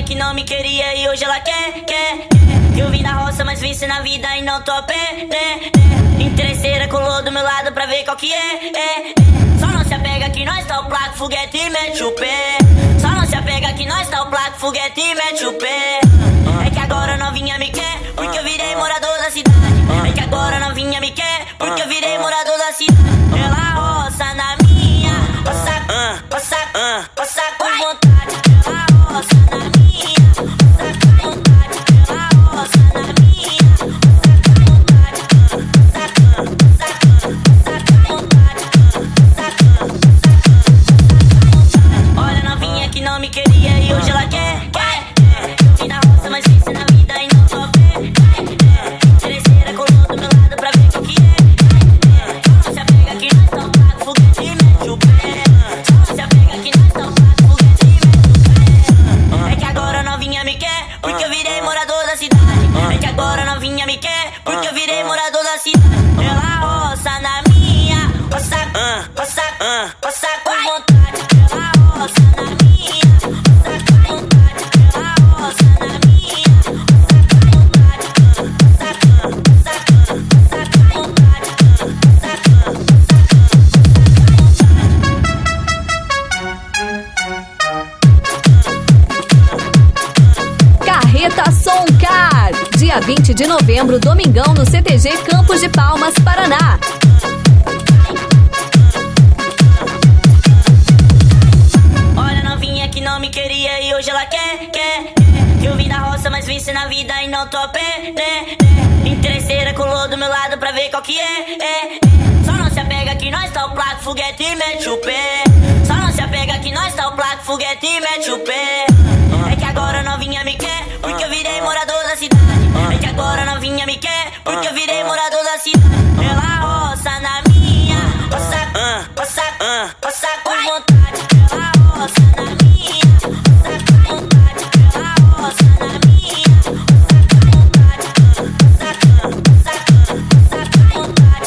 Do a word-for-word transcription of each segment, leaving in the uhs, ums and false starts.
novinha que não me queria e hoje ela quer, quer, quer. Eu vim da roça, mas venci na vida e não tô a pé, né, né. Interesseira colou do meu lado pra ver qual que é, é, é. Só não se apega que nós tá o placo, foguete e mete o pé. Só não se apega que nós tá o placo, foguete e mete o pé. É que agora novinha me quer, porque eu virei morador da cidade. É que agora novinha me quer, porque eu virei morador da cidade. Ela roça na minha, roça, roça, roça com vontade. Ela roça na minha, roça com vontade. Ela roça na minha, roça com vontade. Olha novinha que não me queria e hoje ela quer, quer, quer. Eu vim da roça, mas venci na vida e não tô a pé. Interesseira colou do meu lado pra ver o que é. Só não se apega que nós tá o placo, foguete e mete o pé. Só não se apega que nós tá o placo, foguete e mete o pé. É que agora novinha me quer, porque eu virei morador da cidade. É que agora novinha me quer, porque eu virei morador da cidade. Ela roça na minha, roça, roça, roça com vontade. Ela roça na minha, roça com vontade. Ela roça na minha, roça com vontade. Roça, roça, com vontade. Carreta Soncar, dia vinte de novembro, domingão no C T G Campos de Palmas, Paraná. Olha novinha que não me queria e hoje ela quer, quer, quer. Eu vim da roça, mas venci na vida e não tô a pé, né, né. Interesseira colou do meu lado pra ver qual que é, é, é. Só não se apega que nós tá o placo, foguete e mete o pé. Só não se apega que nós tá o placo, foguete e mete o pé. É que agora novinha me quer, porque eu virei morador da cidade. É que agora novinha me quer, porque eu virei morador da cidade. Ela roça na minha, roça, roça, roça com vontade. Ela roça na minha, roça com vontade. Ela roça na minha, roça com vontade. Roça, roça, com vontade.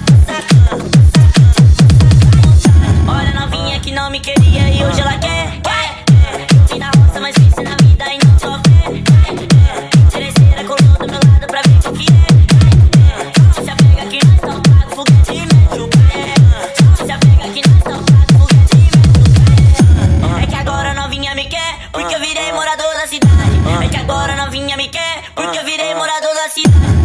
Olha novinha que não me queria e hoje ela quer, quer, quer. Eu vim da roça, mas venci na vida e não tô a pé. Interesseira colou do meu lado pra ver o que é. Só não se apega que nós tá o placo, foguete e mete o pé. Só não se apega que nós tá o placo, foguete e mete o pé. É que agora novinha me quer, porque eu virei morador da cidade. É que agora novinha me quer, porque eu virei morador da cidade.